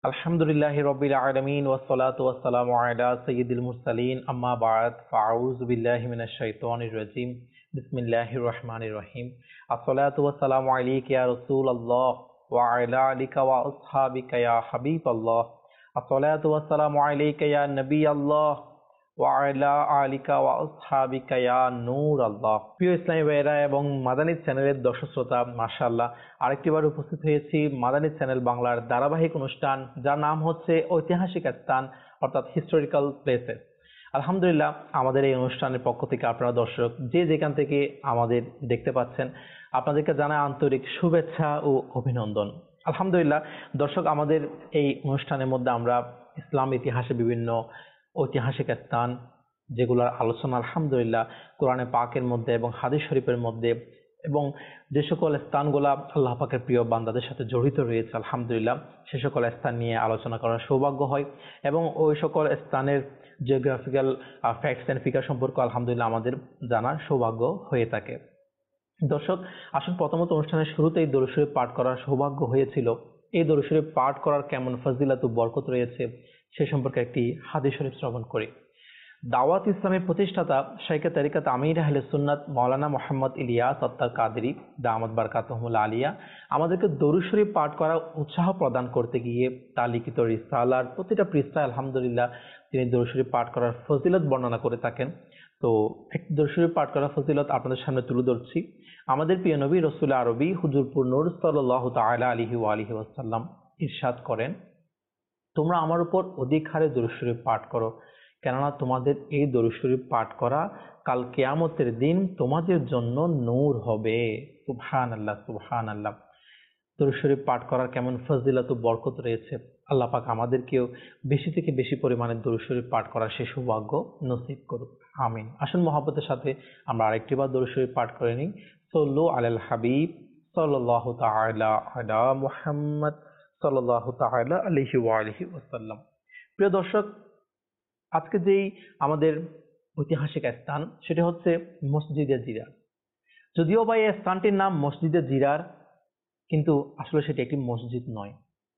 আলহামদুলিল্লাহি রাব্বিল আলামিন ওয়াসসালাতু ওয়াসসালামু আলা সাইয়্যিদিল মুরসালিন আম্মা বা'দ ফাআউযু বিল্লাহি মিনাশ শাইতানির রাজিম বিসমিল্লাহির রহমানির রহিম আসসালাতু ওয়াসসালামু আলাইকা ইয়া রাসূলুল্লাহ ওয়া আলা আলিকা ওয়া আসহাবিকা ইয়া হাবিবাল্লাহ আসসালাতু ওয়াসসালামু আলাইকা ইয়া নবিয়াল্লাহ ওয়া আলা আলিকা ওয়া আসহাবিকা ইয়া নূরাল্লাহ। প্রিয় ইসলামী ভাইয়েরা এবং মাদানী চ্যানেলের দর্শক শ্রোতা, মাশাআল্লাহ আরেকটিবার উপস্থিত হয়েছি মাদানী চ্যানেল বাংলার ধারাবাহিক অনুষ্ঠান, যার নাম হচ্ছে ঐতিহাসিক স্থান অর্থাৎ হিস্টোরিক্যাল প্লেসেস। আলহামদুলিল্লাহ, আমাদের এই অনুষ্ঠানের পক্ষ থেকে আপনারা দর্শক যে যেখান থেকে আমাদের দেখতে পাচ্ছেন, আপনাদেরকে জানাই আন্তরিক শুভেচ্ছা ও অভিনন্দন। আলহামদুলিল্লাহ দর্শক, আমাদের এই অনুষ্ঠানের মধ্যে আমরা ইসলাম ইতিহাসে বিভিন্ন ঐতিহাসিক স্থান যেগুলোর আলোচনা আলহামদুলিল্লাহ কোরআনে পাকের মধ্যে এবং হাদিস শরীফের মধ্যে এবং যে সকল স্থানগুলা আল্লাহ পাকের প্রিয় বান্দাদের সাথে জড়িত রয়েছে, আলহামদুলিল্লাহ সে সকল স্থান নিয়ে আলোচনা করার সৌভাগ্য হয় এবং ওই সকল স্থানের জিওগ্রাফিক্যাল ফ্যাক্টস অ্যান্ড ফিগার সম্পর্কে আলহামদুলিল্লাহ আমাদের জানার সৌভাগ্য হয়ে থাকে। দর্শক আসুন, প্রথমত অনুষ্ঠানের শুরুতেই দরুদ শরীফ পাঠ করার সৌভাগ্য হয়েছিল। এই দরুদ শরীফ পাঠ করার কেমন ফজিলত ও বরকত রয়েছে সে সম্পর্কে একটি হাদিস শরীফ শ্রবণ করি। দাওয়াত ইসলামের প্রতিষ্ঠাতা শাইখে তরিকত আমির আহলে সুন্নাত মাওলানা মোহাম্মদ ইলিয়াস আত্তার কাদরি দামাত বারকাতুহুল আলিয়া আমাদেরকে দরুদ শরীফ পাঠ করার উৎসাহ প্রদান করতে গিয়ে তার লিখিত রিসালার প্রতিটা পৃষ্ঠায় আলহামদুলিল্লাহ তিনি দরুদ শরীফ পাঠ করার ফজিলত বর্ণনা করে থাকেন। তো এক দরুদ শরীফ পাঠ করার ফজিলত আপনাদের সামনে তুলে ধরছি। আমাদের প্রিয় নবী রাসূল আরবি হুজুরপুর নূর সাল্লাল্লাহু তাআলা আলাইহি ওয়া আলিহি ওয়াসাল্লাম ইরশাদ করেন, তোমরা আমার উপর অধিক হারে দরুদ শরীফ পাঠ করো, কেননা তোমাদের এই দরুদ শরীফ পাঠ করা কাল কিয়ামতের দিন তোমাদের জন্য নূর হবে। সুবহানাল্লাহ, সুবহানাল্লাহ। দরুদ শরীফ পাঠ করার কেমন ফজিলত ও বরকত রয়েছে। আল্লাহ পাক আমাদেরকেও বেশি থেকে বেশি পরিমাণে দরুদ শরীফ পাঠ করার সে সৌভাগ্য নসিব করুক, আমিন। আসুন মহব্বতের সাথে আমরা আরেকটি বার দরুদ শরীফ পাঠ করে নিই। সাল্লু আলাল হাবিব সাল্লাল্লাহু তাআলা আলা মুহাম্মদ সাল্লাল্লাহু তাআলা আলাইহি ওয়া আলিহি ওয়াসাল্লাম। প্রিয় দর্শক, আজকে যেই আমাদের ঐতিহাসিক স্থান সেটি হচ্ছে মসজিদে জিরার। যদিও বা এই স্থানটির নাম মসজিদে জিরার, কিন্তু আসলে সেটি একটি মসজিদ নয়।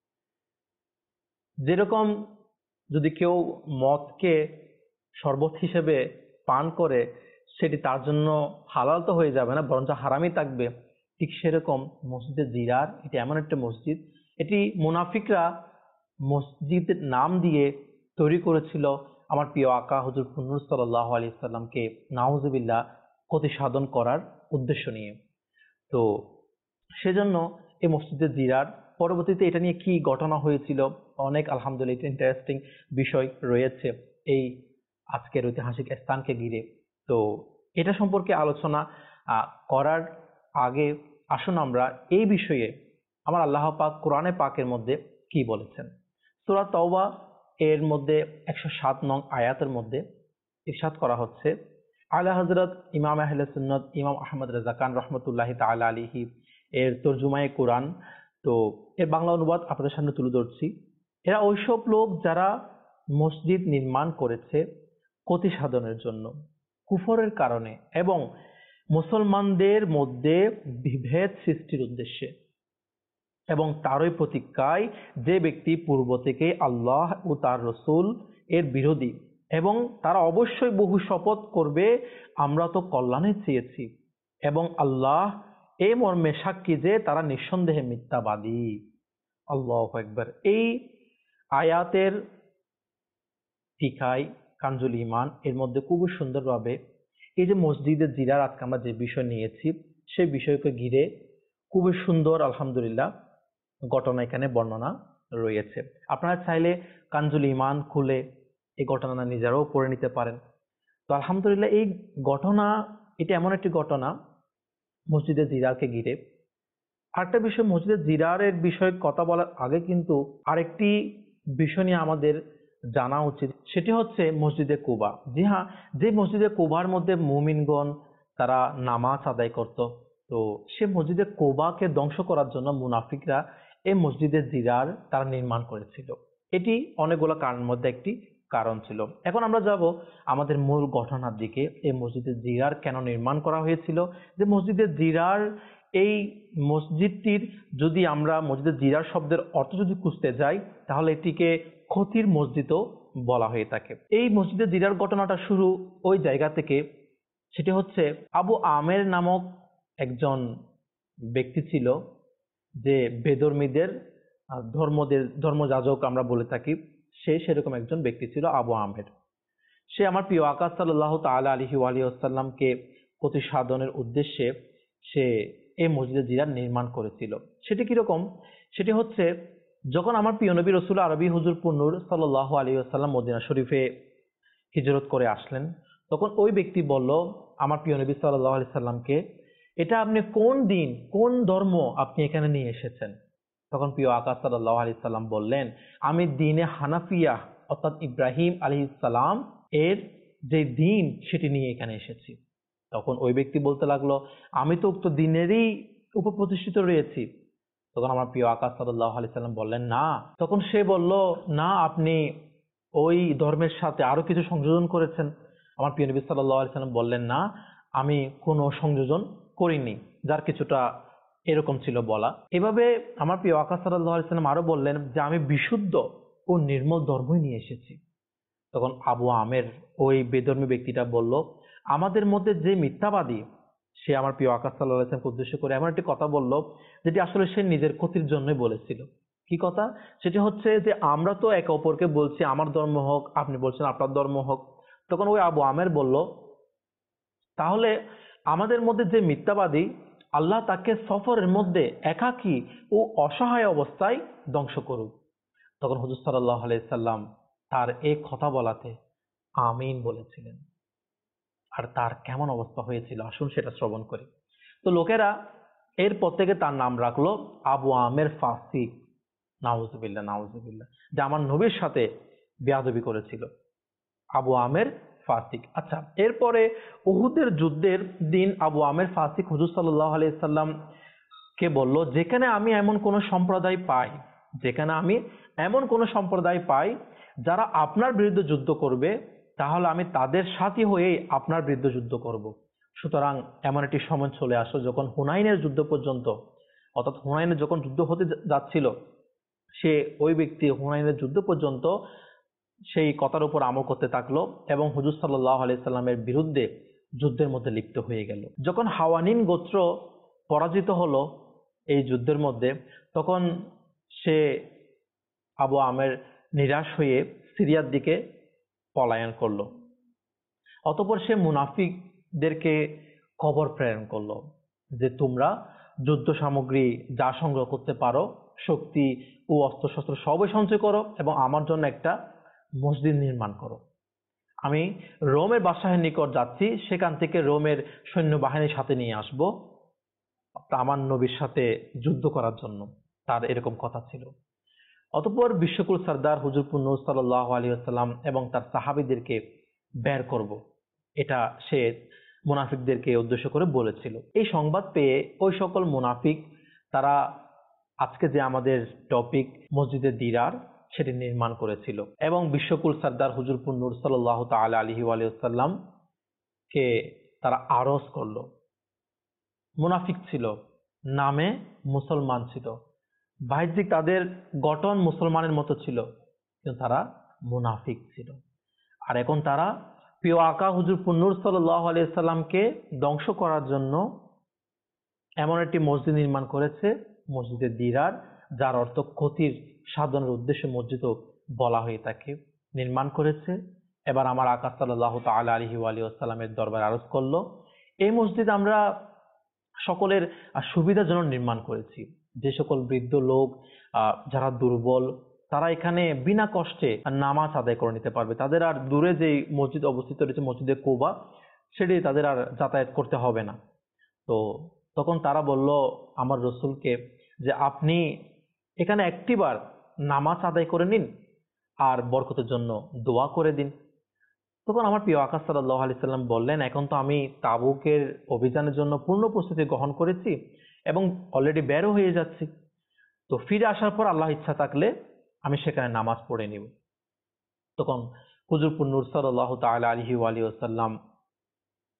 যেরকম যদি কেউ মদকে শরবত হিসেবে পান করে সেটি তার জন্য হালাল তো হয়ে যাবে না, বরঞ্চ হারামই থাকবে, ঠিক সেরকম মসজিদে জিরার এটি এমন একটা মসজিদ, এটি মুনাফিকরা মসজিদের নাম দিয়ে তৈরি করেছিল আমার প্রিয় আকা হুজুর নূর সাল্লাল্লাহু আলাইহি সাল্লামকে নাউজুবিল্লাহ ক্ষতি সাধন করার উদ্দেশ্য নিয়ে। তো সেজন্য এই মসজিদে জিরার পরবর্তীতে এটা নিয়ে কি ঘটনা হয়েছিল, অনেক আলহামদুলিল্লাহ ইন্টারেস্টিং বিষয় রয়েছে এই আজকের ঐতিহাসিক স্থানকে ঘিরে। তো এটা সম্পর্কে আলোচনা করার আগে আসুন আমরা এই বিষয়ে আমার আল্লাহ পাক কোরআনে পাকের মধ্যে কি বলেছেন। সূরা তাওবা এর মধ্যে 107 নং আয়াতের মধ্যে ইরশাদ করা হচ্ছে, আলা হযরত ইমাম আহলে সুন্নাত ইমাম আহমদ রেজা খান রহমতুল্লাহি তাআলা আলাইহি এর তরজুমায়ে কোরআন। তো এর বাংলা অনুবাদ আপনাদের সামনে তুলে ধরছি। এরা ওইসব লোক যারা মসজিদ নির্মাণ করেছে ক্ষতি সাধনের জন্য, কুফরের কারণে এবং মুসলমানদের মধ্যে বিভেদ সৃষ্টির উদ্দেশ্যে, এবং তারই প্রতিজ্ঞায় যে ব্যক্তি পূর্ব থেকে আল্লাহ ও তার রসুল এর বিরোধী, এবং তারা অবশ্যই বহু শপথ করবে আমরা তো কল্যাণে চেয়েছি, এবং আল্লাহ এই মর্মে সাক্ষী যে তারা নিঃসন্দেহে মিথ্যাবাদী। আল্লাহু আকবার। এই আয়াতের টিকায় কানজুল ঈমান এর মধ্যে খুব সুন্দরভাবে এই যে মসজিদে জিরার আজকে আমরা যে বিষয় নিয়েছি সেই বিষয়কে ঘিরে খুব সুন্দর আলহামদুলিল্লাহ ঘটনা এখানে বর্ণনা রয়েছে। আপনারা চাইলে কানজুল ঈমান খুলে এই ঘটনা নিজেরাও পড়ে নিতে পারেন। তো আলহামদুলিল্লাহ এই ঘটনা, এটা এমন একটি ঘটনা মসজিদে জিরারকে ঘিরে। আরেকটা বিষয়, মসজিদে জিরারের বিষয়ে কথা বলার আগে কিন্তু আরেকটি বিষয় নিয়ে আমাদের জানা উচিত, সেটি হচ্ছে মসজিদে কুবা। জি হ্যাঁ, যে মসজিদে কুবার মধ্যে মুমিনগণ তারা নামাজ আদায় করত, তো সে মসজিদে কুবাকে ধ্বংস করার জন্য মুনাফিকরা এই মসজিদে জিরার তারা নির্মাণ করেছিল। এটি অনেকগুলো কারণের মধ্যে একটি কারণ ছিল। এখন আমরা যাব আমাদের মূল ঘটনার দিকে। এই মসজিদে জিরার কেন নির্মাণ করা হয়েছিল, যে মসজিদে জিরার এই মসজিদটির যদি আমরা মসজিদে জিরার শব্দের অর্থ যদি খুঁজতে যাই তাহলে এটিকে ক্ষতির মসজিদও বলা হয়ে থাকে। এই মসজিদে জিরার ঘটনাটা শুরু ওই জায়গা থেকে। সেটি হচ্ছে আবু আমের নামক একজন ব্যক্তি ছিল, যে বেদর্মীদের ধর্মযাজক আমরা বলে থাকি, সেরকম একজন ব্যক্তি ছিল আবু আমের। সে আমার প্রিয় আকা সাল্লাল্লাহু তাআলা আলাইহি ওয়া আলিহি ওয়াসাল্লাম কে প্রতি সাধনের উদ্দেশ্যে সে এই মসজিদে জিরার নির্মাণ করেছিল। সেটি কিরকম? সেটি হচ্ছে যখন আমার প্রিয় নবী রাসূল আরবি হুজুর পুন্নুর সাল্লাল্লাহু আলাইহি ওয়াসাল্লাম মদিনা শরীফে হিজরত করে আসলেন, তখন ওই ব্যক্তি বলল আমার প্রিয় নবী সাল্লাল্লাহু আলাইহি সাল্লামকে, এটা আপনি কোন দিন কোন ধর্ম আপনি এখানে নিয়ে এসেছেন? তখন প্রিয় আকা সাল্লাল্লাহু আলাইহি সাল্লাম বললেন, আমি দ্বীনে হানাফিয়া অর্থাৎ ইব্রাহিম আলাইহিস সালাম এর যে দিন সেটি নিয়ে এখানে এসেছি। তখন ওই ব্যক্তি বলতে লাগলো, আমি তো উক্ত দিনেরই উপর প্রতিষ্ঠিত রয়েছি। তখন আমার প্রিয় আকা সাল্লাল্লাহু আলাইহি সাল্লাম বললেন না। তখন সে বলল, না, আপনি ওই ধর্মের সাথে আরো কিছু সংযোজন করেছেন। আমার প্রিয় নবী সাল্লাল্লাহু আলাইহি সাল্লাম বললেন, না, আমি কোনো সংযোজন করিনি, যার কিছুটা এরকম ছিল বলা। এভাবে আমার প্রিয় আকা সাল্লাল্লাহু আলাইহি সাল্লাম আরো বললেন যে আমি বিশুদ্ধ ও নির্মল ধর্মই নিয়ে এসেছি। তখন আবু আমের ওই বেধর্মী ব্যক্তিটা বলল, আমাদের মধ্যে যে মিথ্যাবাদী, সে আমার প্রিয় আকা সাল্লাল্লাহু আলাইহি সাল্লামকে উদ্দেশ্য করে এমন একটি কথা বলল যেটি আসলে সে নিজের ক্ষতির জন্যই বলেছিল। কি কথা? সেটি হচ্ছে যে আমরা তো একে অপরকে বলছি আমার ধর্ম হোক, আপনি বলছেন আপনার ধর্ম হোক। তখন ওই আবু আমের বলল, তাহলে আমাদের মধ্যে যে মিথ্যাবাদী, আল্লাহ তাকে সফরের মধ্যে একাকী ও অসহায় অবস্থায় ধ্বংস করুক। তখন হুজুর সাল্লাল্লাহু আলাইহি সাল্লাম তার এই কথা বলাতে আমিন বলেছিলেন। আর তার কেমন অবস্থা হয়েছিল আসুন সেটা শ্রবণ করি। তো লোকেরা এরপর থেকে তার নাম রাখলো আবু আমের ফাসিক। নাউজুবিল্লাহ নাউজুবিল্লাহ, যে আমার নবীর সাথে বেয়াদবি করেছিল, আবু আমের ফাসিক। আচ্ছা, এরপরে উহুদের যুদ্ধের দিন আবু আমের ফাসিক হুজুর সাল্লাল্লাহু আলাইহি সাল্লাম কে বলল, যেখানে আমি এমন কোন সম্প্রদায় পাই, যেখানে আমি এমন কোন সম্প্রদায় পাই যারা আপনার বিরুদ্ধে যুদ্ধ করবে, তাহলে আমি তাদের সাথী হয়েই আপনার বিরুদ্ধে যুদ্ধ করব। সুতরাং এমন একটি সময় চলে আসলো যখন হুনাইনের যুদ্ধ পর্যন্ত, অর্থাৎ হুনাইনে যখন যুদ্ধ হতে যাচ্ছিল, সে ওই ব্যক্তি হুনাইনের যুদ্ধ পর্যন্ত সেই কথার উপর আমল করতে থাকলো এবং হুজুর সাল্লাল্লাহু আলাইহি সাল্লামের বিরুদ্ধে যুদ্ধের মধ্যে লিপ্ত হয়ে গেল। যখন হাওয়ানিন গোত্র পরাজিত হলো এই যুদ্ধের মধ্যে, তখন সে আবু আমের নিরাশ হয়ে সিরিয়ার দিকে পলায়ন করলো। অতঃপর সে মুনাফিকদেরকে খবর প্রেরণ করলো যে তোমরা যুদ্ধ সামগ্রী যা সংগ্রহ করতে পারো, শক্তি ও অস্ত্রশস্ত্র সবই সঞ্চয় করো এবং আমার জন্য একটা মসজিদ নির্মাণ করো। আমি রোমের বাদশাহের নিকট যাচ্ছি, সেখান থেকে রোমের সৈন্যবাহিনীর সাথে নিয়ে আসবো আমার নবীর সাথে যুদ্ধ করার জন্য। তার এরকম কথা ছিল। অতঃপর বিশ্বকুল সর্দার হুজুর পুন্নু সাল্লাল্লাহু আলাইহি ওয়াসাল্লাম এবং তার সাহাবীদেরকে বের করব, এটা সে মুনাফিকদেরকে উদ্দেশ্য করে বলেছিল। এই সংবাদ পেয়ে ওই সকল মুনাফিক তারা আজকে যে আমাদের টপিক মসজিদে দিরার, সেটি নির্মাণ করেছিল এবং বিশ্বকুল সর্দার হুজুর পুন্নুর সাল্লাল্লাহু তাআলা আলাইহি ওয়াসাল্লাম কে তারা আরজ করলো। মুনাফিক ছিল, নামে মুসলমান ছিল, বাহ্যিক তাদের গঠন মুসলমানের মতো ছিল, কিন্তু তারা মুনাফিক ছিল। আর এখন তারা প্রিয় আকা হুজুর পুন্নুর সাল্লাল্লাহু আলাইহি সাল্লামকে ধ্বংস করার জন্য এমন একটি মসজিদ নির্মাণ করেছে, মসজিদে দিরার, যার অর্থ ক্ষতির সাধনের উদ্দেশ্যে মসজিদও বলা হয়ে থাকে, নির্মাণ করেছে। এবার আমার আকা সাল্লাল্লাহু তাআলা আলাইহি ওয়াসাল্লামের দরবারে আরজ করলো, এই মসজিদ আমরা সকলের সুবিধার জন্য নির্মাণ করেছি। যে সকল বৃদ্ধ লোক, যারা দুর্বল, তারা এখানে বিনা কষ্টে নামাজ আদায় করে নিতে পারবে। তাদের আর দূরে যে মসজিদ অবস্থিত রয়েছে মসজিদে কুবা, সেটি তাদের আর যাতায়াত করতে হবে না। তো তখন তারা বলল আমার রসুলকে যে আপনি এখানে একটিবার নামাজ আদায় করে নিন আর বরকতের জন্য দোয়া করে দিন। তখন আমার প্রিয় আকা সাল্লাল্লাহু আলাইহি সাল্লাম বললেন, এখন তো আমি তাবুকের অভিযানের জন্য পূর্ণ প্রস্তুতি গ্রহণ করেছি এবং অলরেডি বেরও হয়ে যাচ্ছি, তো ফিরে আসার পর আল্লাহ ইচ্ছা থাকলে আমি সেখানে নামাজ পড়ে নিব। তখন হুজুর পুন্নুর সাল্লাল্লাহু তাআলা আলাইহি ওয়াসাল্লাম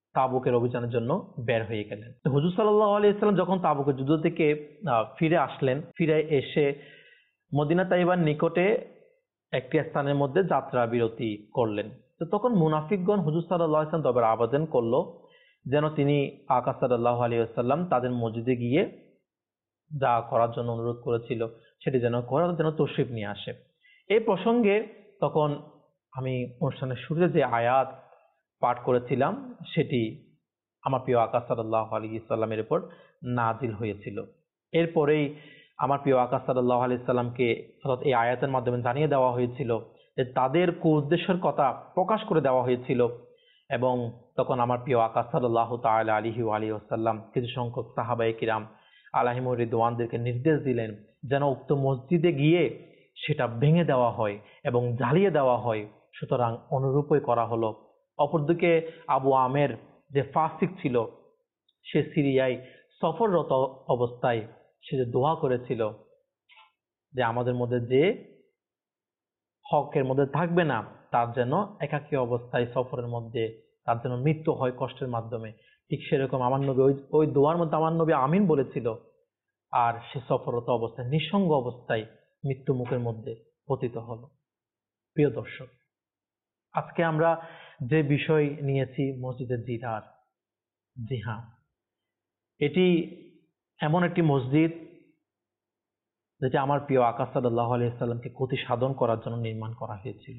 তাবুকের অভিযানের জন্য বের হয়ে গেলেন। তো হুজুর সাল্লাল্লাহু আলাইহি ওয়াসাল্লাম যখন তাবুকের যুদ্ধ থেকে ফিরে আসলেন, ফিরে এসে মদিনা তাইবার নিকটে একটি স্থানের মধ্যে যাত্রা বিরতি করলেন। তো তখন মুনাফিকগণ হুজুর সাল্লাল্লাহু আলাইহি ওয়াসাল্লাম দরবারে আবেদন করলো যেন তিনি আকা সাল্লাল্লাহু আলাইহি ওয়াসাল্লাম তাদের মসজিদে গিয়ে যা করার জন্য অনুরোধ করেছিল সেটি যেন করার জন্য তশরিফ নিয়ে আসে। এই প্রসঙ্গে তখন আমি অনুষ্ঠানের শুরুতে যে আয়াত পাঠ করেছিলাম সেটি আমার প্রিয় আকা সাল্লাল্লাহু আলাইহি সাল্লামের উপর নাজিল হয়েছিল। এরপরেই আমার প্রিয় আকা সাল্লাল্লাহু আলাইহি সাল্লামকে অর্থাৎ এই আয়াতের মাধ্যমে জানিয়ে দেওয়া হয়েছিল যে তাদের উদ্দেশ্যের কথা প্রকাশ করে দেওয়া হয়েছিল, এবং তখন আমার প্রিয় আকা সাল্লাল্লাহু তাআলা আলাইহি ওয়া আলিহি ওয়াসাল্লাম কিছু সংখ্যক সাহাবায়ে কিরাম আলাইহিমুর রিদওয়ানদেরকে নির্দেশ দিলেন যেন উক্ত মসজিদে গিয়ে সেটা ভেঙে দেওয়া হয় এবং জ্বালিয়ে দেওয়া হয়। সুতরাং অনুরূপই করা হলো। অপরদিকে আবু আমের যে ফাসিক ছিল, সে সিরিয়ায় সফররত অবস্থায় সে যে দোয়া করেছিল যে আমাদের মধ্যে যে হকের মধ্যে থাকবে না তার যেন একাকী অবস্থায় সফরের মধ্যে তার যেন মৃত্যু হয় কষ্টের মাধ্যমে, ঠিক সেরকম আমার নবী ওই দোয়ার মধ্যে আমার নবী আমিন বলেছিল, আর সে সফররত অবস্থায় নিঃসঙ্গ অবস্থায় মৃত্যু মুখের মধ্যে পতিত হলো। প্রিয় দর্শক, আজকে আমরা যে বিষয় নিয়েছি মসজিদের জিরার, জি হ্যাঁ, এটি এমন একটি মসজিদ যেটা আমার প্রিয় আকা সাল্লাল্লাহু আলাইহি সাল্লামকে ক্ষতি সাধন করার জন্য নির্মাণ করা হয়েছিল।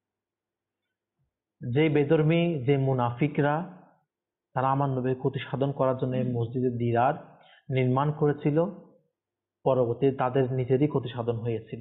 যে বেধর্মী, যে মুনাফিকরা তারা আমার নবীর ক্ষতি সাধন করার জন্য এই মসজিদের দিরার নির্মাণ করেছিল, পরবর্তীতে তাদের নিজেরই ক্ষতি সাধন হয়েছিল।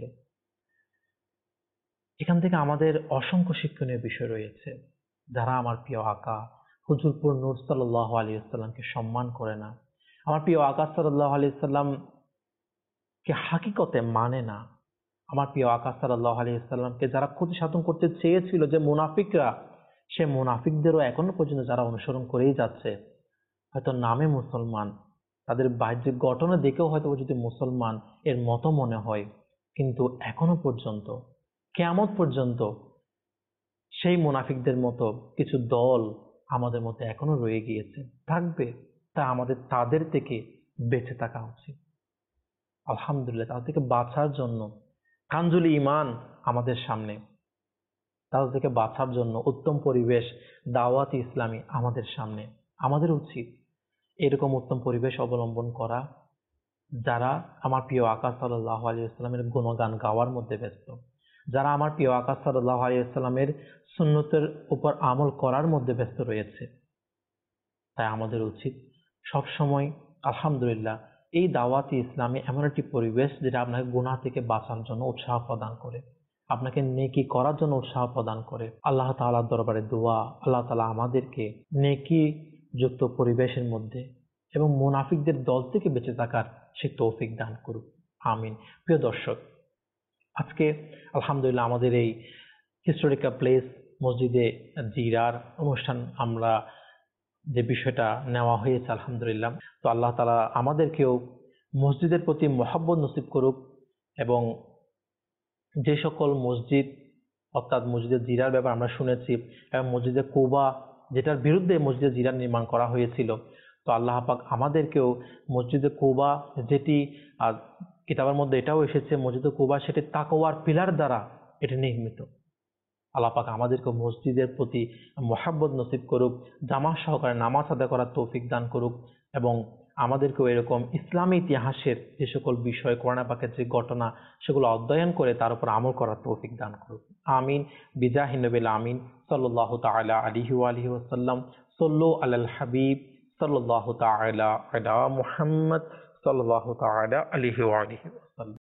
এখান থেকে আমাদের অসংখ্য শিক্ষণীয় বিষয় রয়েছে। যারা আমার প্রিয় আকা হুজুরপুর নূর সাল্লাল্লাহু আলাইহি ওয়াসাল্লামকে সম্মান করে না, আমার প্রিয় আকা সাল্লাল্লাহু আলাইহি সাল্লাম কে হাকিকতে মানে না, আমার প্রিয় আকা সাল্লাল্লাহু আলাইহি ওয়াসাল্লামকে যারা ক্ষতি সাধন করতে চেয়েছিল, যে মুনাফিকরা, সে মুনাফিকদেরও এখনো পর্যন্ত যারা অনুসরণ করেই যাচ্ছে, হয়তো নামে মুসলমান, তাদের বাহ্যিক গঠনে দেখেও হয়তো যদি মুসলমান এর মতো মনে হয়, কিন্তু এখনো পর্যন্ত কিয়ামত পর্যন্ত সেই মুনাফিকদের মতো কিছু দল আমাদের মধ্যে এখনো রয়ে গিয়েছে, থাকবে। তাই আমাদের তাদের থেকে বেঁচে থাকা উচিত। আলহামদুলিল্লাহ, তাদের থেকে বাঁচার জন্য কানজুল ঈমান আমাদের সামনে, তাদের থেকে বাঁচার জন্য উত্তম পরিবেশ দাওয়াতি ইসলামী আমাদের সামনে। আমাদের উচিত এরকম উত্তম পরিবেশ অবলম্বন করা, যারা আমার প্রিয় আকা সাল্লাল্লাহু আলাইহি ওয়াসাল্লামের গুণগান গাওয়ার মধ্যে ব্যস্ত, যারা আমার প্রিয় আকা সাল্লাল্লাহু আলাইহি ওয়াসাল্লামের সুন্নতের উপর আমল করার মধ্যে ব্যস্ত রয়েছে। তাই আমাদের উচিত সবসময় আলহামদুলিল্লাহ এই দাওয়াতি ইসলামী এমন একটি পরিবেশ যেটা আপনাকে গুনাহ থেকে বাঁচার জন্য উৎসাহ প্রদান করে, আপনাকে নেকি করার জন্য উৎসাহ প্রদান করে। আল্লাহ তাআলার দরবারে দোয়া, আল্লাহ তাআলা আমাদেরকে নেকি যুক্ত পরিবেশের মধ্যে এবং মুনাফিকদের দল থেকে বেঁচে থাকার সে তৌফিক দান করুক, আমিন। প্রিয় দর্শক, আজকে আলহামদুলিল্লাহ আমাদের এই হিস্টোরিক্যাল প্লেস মসজিদে জিরার অনুষ্ঠান আমরা যে বিষয়টা নেওয়া হয়েছে, আলহামদুলিল্লাহ, তো আল্লাহ তাআলা আমাদেরকেও মসজিদের প্রতি মহব্বত নসিব করুক, এবং যে সকল মসজিদ অর্থাৎ মসজিদের জিরার ব্যাপারে আমরা শুনেছি, এবং মসজিদে কুবা যেটার বিরুদ্ধে মসজিদে জিরা নির্মাণ করা হয়েছিল, তো আল্লাহ পাক আমাদেরকেও মসজিদে কুবা, যেটি কিতাবের মধ্যে এটাও এসেছে মসজিদে কুবা সেটি তাকওয়ার পিলার দ্বারা এটি নির্মিত, আল্লাহ পাক আমাদেরকে মসজিদের প্রতি মহব্বত নসিব করুক, জামাত সহকারে নামাজ আদায় করার তৌফিক দান করুক, এবং আমাদেরকেও এরকম ইসলামী ইতিহাসের যে সকল বিষয়, কোরআন পাকের যে ঘটনা, সেগুলো অধ্যয়ন করে তার উপর আমল করার তৌফিক দান করুক, আমিন। বিজাহি নবিল আমিন সাল্লাল্লাহু তাআলা আলাইহি ওয়া আলিহি ওয়াসাল্লাম। সাল্লু আলাল হাবিব সাল্লাল্লাহু তাআলা আলা মুহাম্মদ সাল্লাল্লাহু তাআলা আলাইহি ওয়া আলিহি ওয়াসাল্লাম।